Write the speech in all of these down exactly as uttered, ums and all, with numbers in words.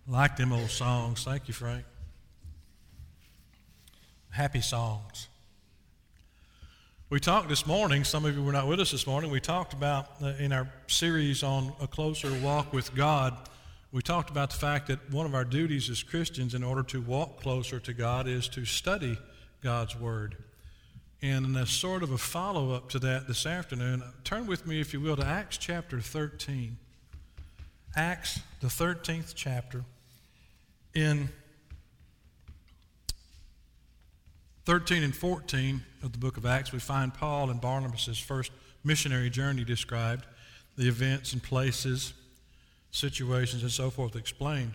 I like them old songs. Thank you, Frank. Happy songs. We talked this morning, some of you were not with us this morning, we talked about uh, in our series on a closer walk with God, we talked about the fact that one of our duties as Christians in order to walk closer to God is to study God's Word. And as sort of a follow-up to that this afternoon, turn with me, if you will, to Acts chapter thirteen. Acts, the thirteenth chapter. In thirteen and fourteen of the book of Acts, we find Paul and Barnabas' first missionary journey described, the events and places, situations, and so forth explained.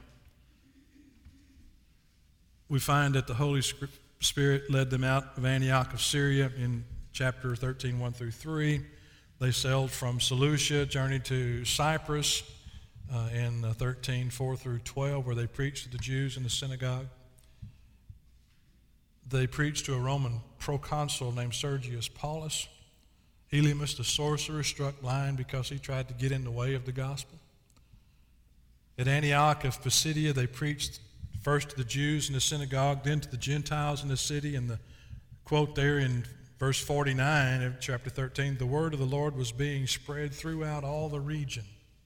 We find that the Holy Spirit led them out of Antioch of Syria in chapter thirteen, one through three. They sailed from Seleucia, journeyed to Cyprus uh, in uh, thirteen, four through twelve, where they preached to the Jews in the synagogue. They preached to a Roman proconsul named Sergius Paulus. Elymas, the sorcerer, struck blind because he tried to get in the way of the gospel. At Antioch of Pisidia, they preached first to the Jews in the synagogue, then to the Gentiles in the city. And the quote there in verse forty-nine of chapter thirteen, the word of the Lord was being spread throughout all the region.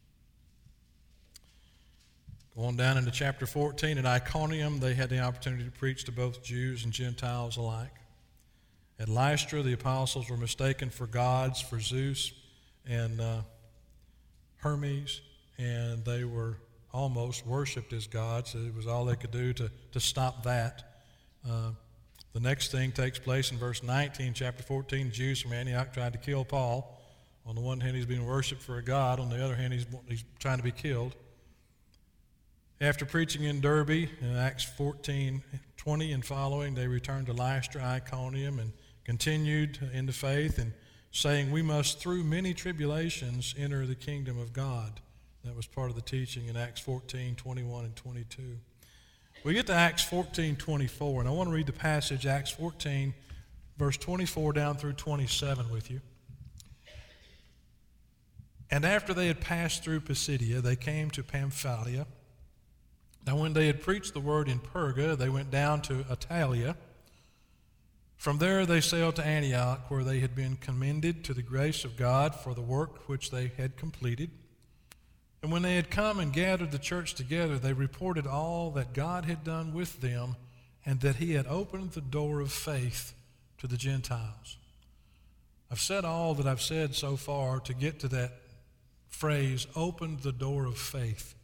Going down into chapter fourteen, at Iconium, they had the opportunity to preach to both Jews and Gentiles alike. At Lystra, the apostles were mistaken for gods, for Zeus and uh, Hermes, and they were almost worshipped as gods. It was all they could do to, to stop that. Uh, the next thing takes place in verse nineteen, chapter fourteen. Jews from Antioch tried to kill Paul. On the one hand, he's being worshipped for a god. On the other hand, he's, he's trying to be killed. After preaching in Derbe, in Acts fourteen, twenty and following, they returned to Lystra, Iconium, and continued into faith and saying, we must through many tribulations enter the kingdom of God. That was part of the teaching in Acts fourteen, twenty-one and twenty-two. We get to Acts fourteen, twenty-four, and I want to read the passage, Acts fourteen, verse twenty-four down through twenty-seven with you. And after they had passed through Pisidia, they came to Pamphylia. Now when they had preached the word in Perga, they went down to Attalia. From there they sailed to Antioch, where they had been commended to the grace of God for the work which they had completed. And when they had come and gathered the church together, they reported all that God had done with them, and that he had opened the door of faith to the Gentiles. I've said all that I've said so far to get to that phrase, opened the door of faith.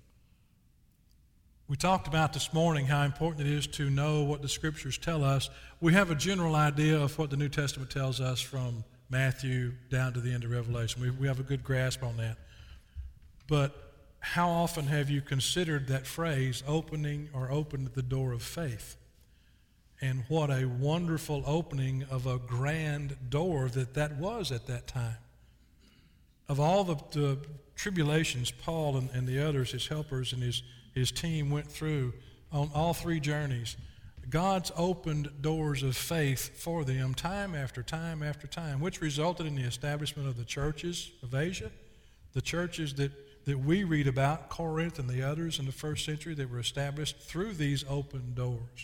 We talked about this morning how important it is to know what the Scriptures tell us. We have a general idea of what the New Testament tells us from Matthew down to the end of Revelation. We, we have a good grasp on that. But how often have you considered that phrase, opening or opened the door of faith? And what a wonderful opening of a grand door that that was at that time. Of all the, the tribulations Paul and, and the others, his helpers and his his team went through on all three journeys, God's opened doors of faith for them time after time after time, which resulted in the establishment of the churches of Asia, the churches that, that we read about, Corinth and the others in the first century that were established through these open doors.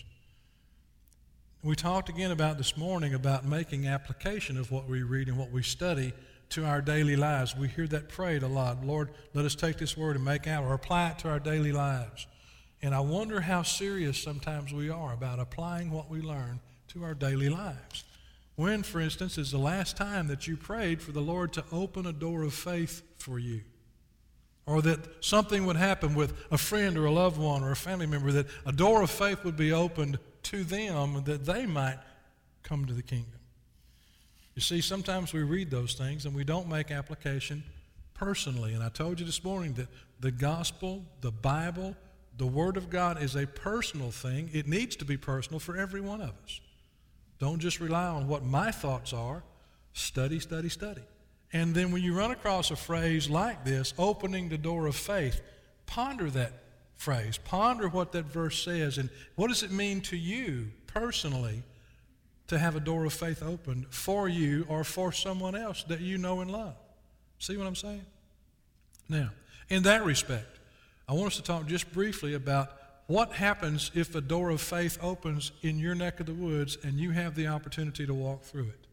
We talked again about this morning about making application of what we read and what we study to our daily lives. We hear that prayed a lot. Lord, let us take this word and make out or apply it to our daily lives. And I wonder how serious sometimes we are about applying what we learn to our daily lives. When, for instance, is the last time that you prayed for the Lord to open a door of faith for you? Or that something would happen with a friend or a loved one or a family member, that a door of faith would be opened to them that they might come to the kingdom. You see, sometimes we read those things and we don't make application personally. And I told you this morning that the gospel, the Bible, the Word of God is a personal thing. It needs to be personal for every one of us. Don't just rely on what my thoughts are. Study, study, study. And then when you run across a phrase like this, opening the door of faith, ponder that phrase. Ponder what that verse says and what does it mean to you personally to have a door of faith opened for you or for someone else that you know and love. See what I'm saying? Now, in that respect, I want us to talk just briefly about what happens if a door of faith opens in your neck of the woods and you have the opportunity to walk through it?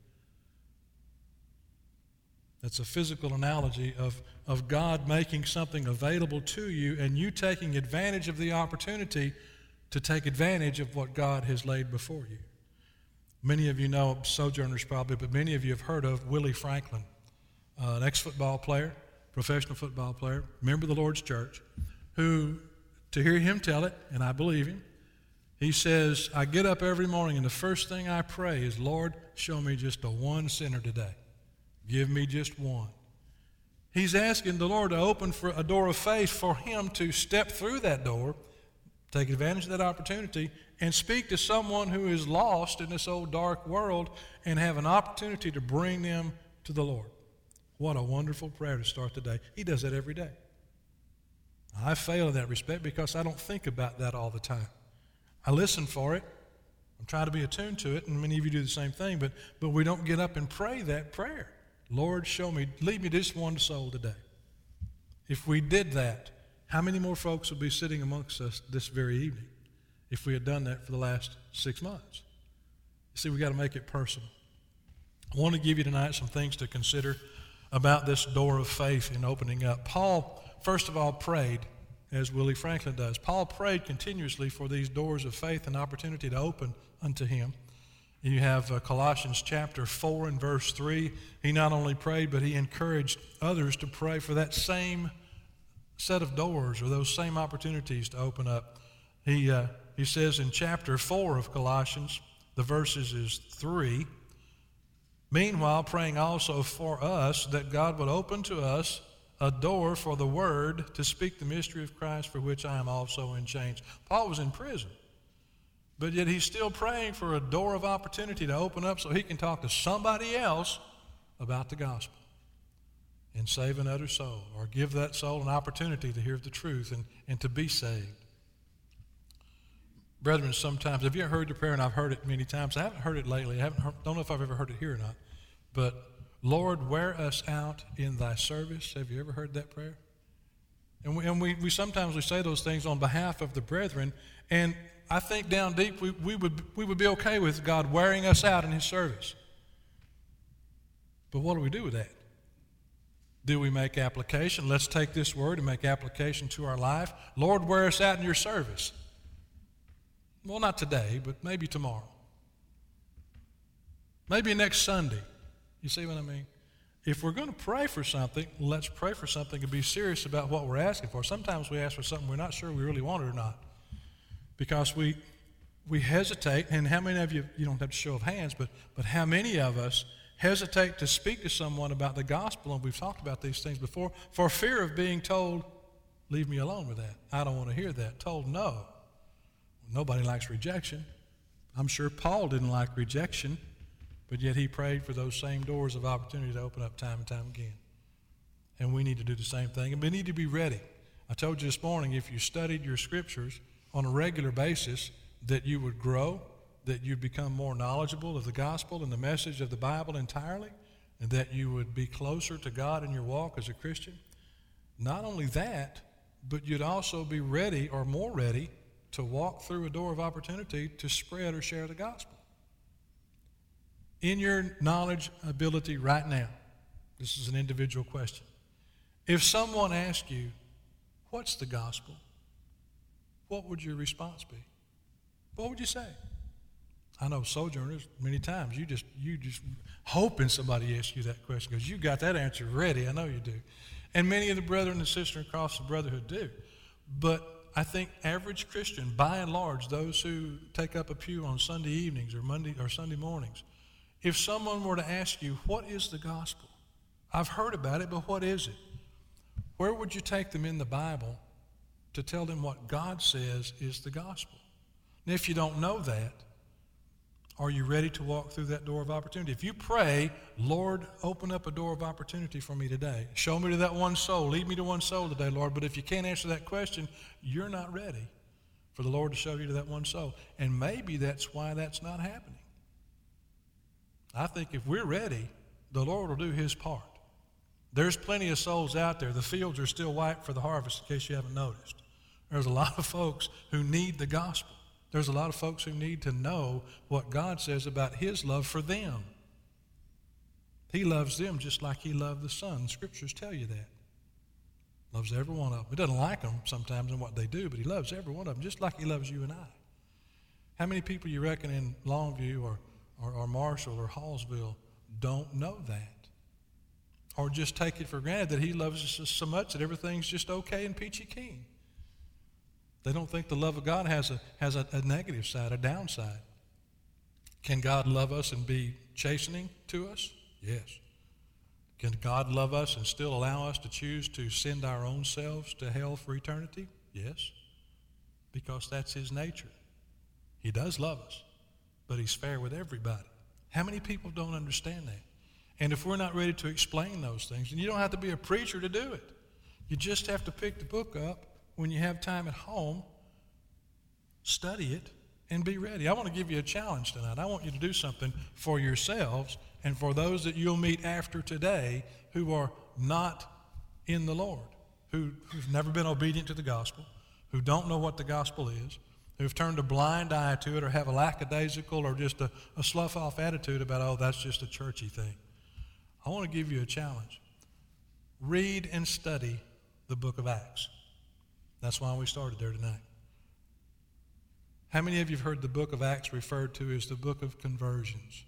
That's a physical analogy of, of God making something available to you and you taking advantage of the opportunity to take advantage of what God has laid before you. Many of you know, Sojourners probably, but many of you have heard of Willie Franklin, uh, an ex-football player, professional football player, member of the Lord's church, who, to hear him tell it, and I believe him, he says, I get up every morning and the first thing I pray is, Lord, show me just a one sinner today. Give me just one. He's asking the Lord to open for a door of faith for him to step through that door, take advantage of that opportunity, and speak to someone who is lost in this old dark world and have an opportunity to bring them to the Lord. What a wonderful prayer to start the day. He does that every day. I fail in that respect because I don't think about that all the time. I listen for it. I'm trying to be attuned to it, and many of you do the same thing, but, but we don't get up and pray that prayer. Lord, show me, lead me to this one soul today. If we did that, how many more folks would be sitting amongst us this very evening if we had done that for the last six months? You see, we've got to make it personal. I want to give you tonight some things to consider about this door of faith in opening up. Paul, first of all, prayed, as Willie Franklin does. Paul prayed continuously for these doors of faith and opportunity to open unto him. You have uh, Colossians chapter four and verse three. He not only prayed, but he encouraged others to pray for that same set of doors or those same opportunities to open up. He, uh, he says in chapter four of Colossians, the verses is three, meanwhile praying also for us that God would open to us a door for the word to speak the mystery of Christ, for which I am also in chains. Paul was in prison. But yet he's still praying for a door of opportunity to open up so he can talk to somebody else about the gospel and save another soul, or give that soul an opportunity to hear the truth and, and to be saved. Brethren, sometimes, have you ever heard the prayer? And I've heard it many times. I haven't heard it lately. I haven't heard, don't know if I've ever heard it here or not. But, Lord, wear us out in thy service. Have you ever heard that prayer? And we, and we, we sometimes we say those things on behalf of the brethren, and I think down deep we, we, would, we would be okay with God wearing us out in his service. But what do we do with that? Do we make application? Let's take this word and make application to our life. Lord, wear us out in your service. Well, not today, but maybe tomorrow. Maybe next Sunday. You see what I mean? If we're going to pray for something, let's pray for something and be serious about what we're asking for. Sometimes we ask for something we're not sure we really want it or not, because we we hesitate. And how many of you, you don't have to show of hands, but but how many of us hesitate to speak to someone about the gospel, and we've talked about these things before, for fear of being told, leave me alone with that. I don't want to hear that. Told no. Nobody likes rejection. I'm sure Paul didn't like rejection, but yet he prayed for those same doors of opportunity to open up time and time again. And we need to do the same thing, and we need to be ready. I told you this morning, if you studied your scriptures on a regular basis, that you would grow, that you'd become more knowledgeable of the gospel and the message of the Bible entirely, and that you would be closer to God in your walk as a Christian. Not only that, but you'd also be ready or more ready to walk through a door of opportunity to spread or share the gospel. In your knowledge ability right now, this is an individual question. If someone asked you, what's the gospel? What would your response be? What would you say? I know Sojourners, many times you just you just hoping somebody asks you that question because you got that answer ready. I know you do. And many of the brethren and sisters across the brotherhood do. But I think average Christian, by and large, those who take up a pew on Sunday evenings or Monday or Sunday mornings, if someone were to ask you, what is the gospel? I've heard about it, but what is it? Where would you take them in the Bible to tell them what God says is the gospel? And if you don't know that, are you ready to walk through that door of opportunity? If you pray, Lord, open up a door of opportunity for me today. Show me to that one soul. Lead me to one soul today, Lord. But if you can't answer that question, you're not ready for the Lord to show you to that one soul. And maybe that's why that's not happening. I think if we're ready, the Lord will do his part. There's plenty of souls out there. The fields are still white for the harvest, in case you haven't noticed. There's a lot of folks who need the gospel. There's a lot of folks who need to know what God says about his love for them. He loves them just like he loved the Son. Scriptures tell you that. Loves every one of them. He doesn't like them sometimes in what they do, but he loves every one of them just like he loves you and I. How many people you reckon in Longview or, or, or Marshall or Hallsville don't know that? Or just take it for granted that he loves us so much that everything's just okay and peachy keen. They don't think the love of God has a has a, a negative side, a downside. Can God love us and be chastening to us? Yes. Can God love us and still allow us to choose to send our own selves to hell for eternity? Yes. Because that's his nature. He does love us, but he's fair with everybody. How many people don't understand that? And if we're not ready to explain those things, and you don't have to be a preacher to do it. You just have to pick the book up when you have time at home, study it, and be ready. I want to give you a challenge tonight. I want you to do something for yourselves and for those that you'll meet after today who are not in the Lord, who, who've never been obedient to the gospel, who don't know what the gospel is, who've turned a blind eye to it or have a lackadaisical or just a, a slough-off attitude about, oh, that's just a churchy thing. I want to give you a challenge. Read and study the book of Acts. That's why we started there tonight. How many of you have heard the book of Acts referred to as the book of conversions?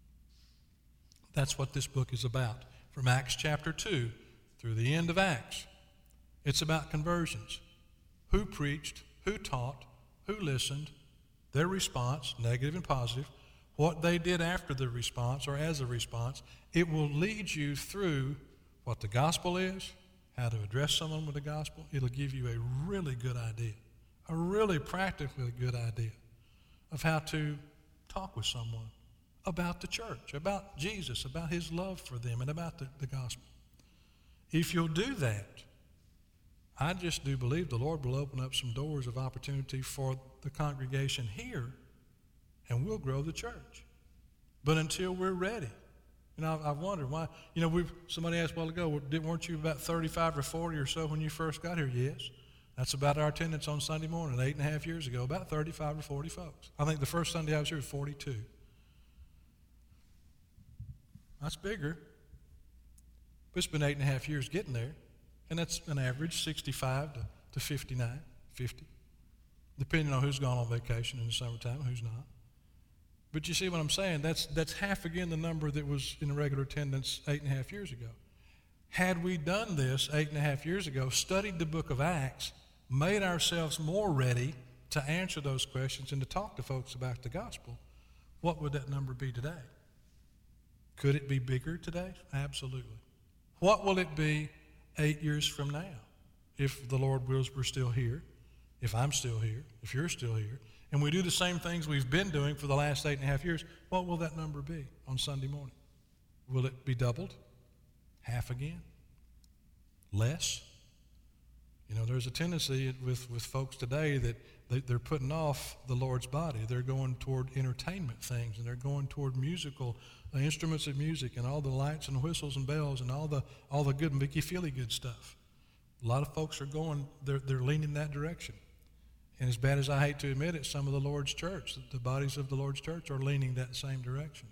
That's what this book is about. From Acts chapter two through the end of Acts, it's about conversions. Who preached, who taught, who listened, their response, negative and positive, what they did after the response or as a response. It will lead you through what the gospel is, how to address someone with the gospel. It'll give you a really good idea, a really practically good idea of how to talk with someone about the church, about Jesus, about his love for them, and about the, the gospel. If you'll do that, I just do believe the Lord will open up some doors of opportunity for the congregation here, and we'll grow the church. But until we're ready, you know, I've wondered why. You know, we've somebody asked a while ago, weren't you about thirty-five or forty or so when you first got here? Yes. That's about our attendance on Sunday morning, eight and a half years ago, about thirty-five or forty folks. I think the first Sunday I was here was forty-two. That's bigger. But it's been eight and a half years getting there. And that's an average, sixty-five to, to fifty-nine, fifty, depending on who's gone on vacation in the summertime and who's not. But you see what I'm saying? That's, that's half again the number that was in regular attendance eight and a half years ago. Had we done this eight and a half years ago, studied the book of Acts, made ourselves more ready to answer those questions and to talk to folks about the gospel, what would that number be today? Could it be bigger today? Absolutely. What will it be eight years from now if the Lord wills we're still here, if I'm still here, if you're still here, and we do the same things we've been doing for the last eight and a half years? What will that number be on Sunday morning? Will it be doubled? Half again? Less? You know, there's a tendency with, with folks today that they, they're putting off the Lord's body. They're going toward entertainment things, and they're going toward musical uh, instruments of music and all the lights and whistles and bells and all the all the good Mickey-feely good stuff. A lot of folks are going, they're, they're leaning that direction. And as bad as I hate to admit it, some of the Lord's church, the bodies of the Lord's church are leaning that same direction.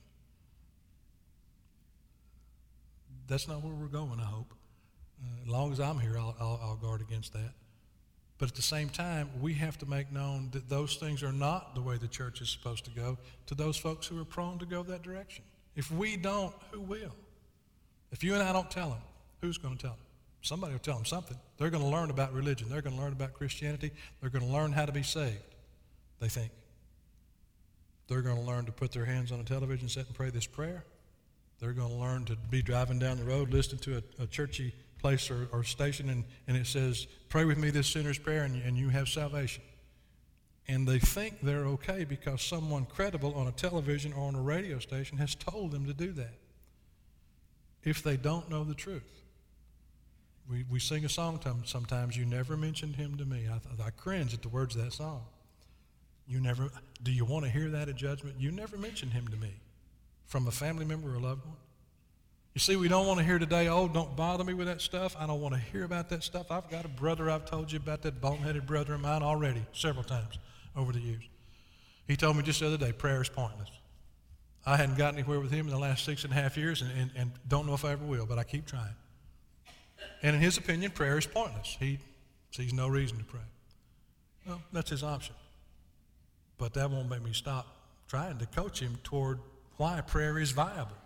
That's not where we're going, I hope. Uh, as long as I'm here, I'll, I'll, I'll guard against that. But at the same time, we have to make known that those things are not the way the church is supposed to go to those folks who are prone to go that direction. If we don't, who will? If you and I don't tell them, who's going to tell them? Somebody will tell them something. They're going to learn about religion. They're going to learn about Christianity. They're going to learn how to be saved, they think. They're going to learn to put their hands on a television set and pray this prayer. They're going to learn to be driving down the road, listening to a, a churchy place or, or station, and, and it says, pray with me this sinner's prayer, and, and you have salvation. And they think they're okay because someone credible on a television or on a radio station has told them to do that. If they don't know the truth. We we sing a song sometimes, you never mentioned him to me. I, I cringe at the words of that song. You never, do you want to hear that at judgment? You never mentioned him to me from a family member or a loved one. You see, we don't want to hear today, oh, don't bother me with that stuff. I don't want to hear about that stuff. I've got a brother, I've told you about that boneheaded brother of mine already several times over the years. He told me just the other day, prayer is pointless. I hadn't gotten anywhere with him in the last six and a half years and, and, and don't know if I ever will, but I keep trying. And in his opinion, prayer is pointless. He sees no reason to pray. Well, that's his option. But that won't make me stop trying to coach him toward why prayer is viable.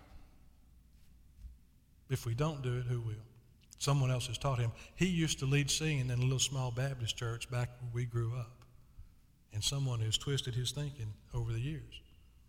If we don't do it, who will? Someone else has taught him. He used to lead singing in a little small Baptist church back where we grew up. And someone has twisted his thinking over the years.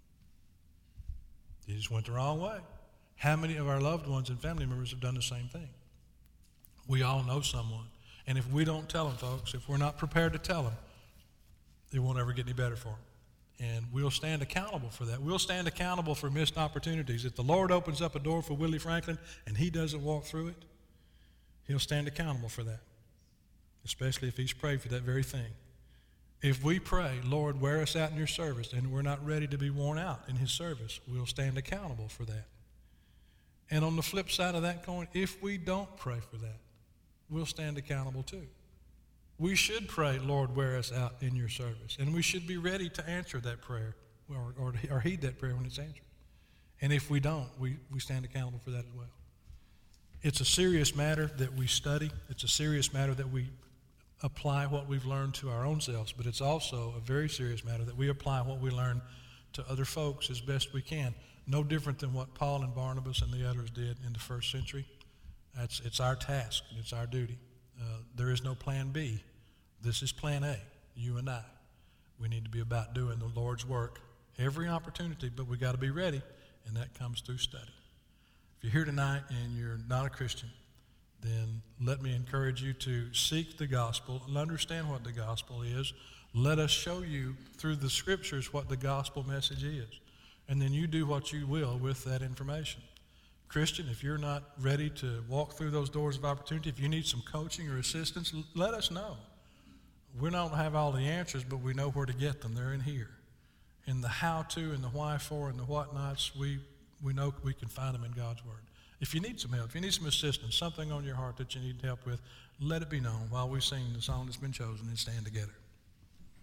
He just went the wrong way. How many of our loved ones and family members have done the same thing? We all know someone. And if we don't tell them, folks, if we're not prepared to tell them, it won't ever get any better for them. And we'll stand accountable for that. We'll stand accountable for missed opportunities. If the Lord opens up a door for Willie Franklin and he doesn't walk through it, he'll stand accountable for that, especially if he's prayed for that very thing. If we pray, Lord, wear us out in your service, and we're not ready to be worn out in his service, we'll stand accountable for that. And on the flip side of that coin, if we don't pray for that, we'll stand accountable too. We should pray, Lord, wear us out in your service. And we should be ready to answer that prayer or, or, or heed that prayer when it's answered. And if we don't, we, we stand accountable for that as well. It's a serious matter that we study. It's a serious matter that we apply what we've learned to our own selves. But it's also a very serious matter that we apply what we learn to other folks as best we can. No different than what Paul and Barnabas and the others did in the first century. That's, it's our task. It's our duty. Uh, there is no plan B. This is plan A, you and I. We need to be about doing the Lord's work every opportunity, but we got to be ready, and that comes through study. If you're here tonight and you're not a Christian, then let me encourage you to seek the gospel and understand what the gospel is. Let us show you through the scriptures what the gospel message is, and then you do what you will with that information. Christian, if you're not ready to walk through those doors of opportunity, if you need some coaching or assistance, let us know. We don't have all the answers, but we know where to get them. They're in here. In the how-to and the why-for and the what-nots, we, we know we can find them in God's Word. If you need some help, if you need some assistance, something on your heart that you need help with, let it be known while we sing the song that's been chosen and stand together.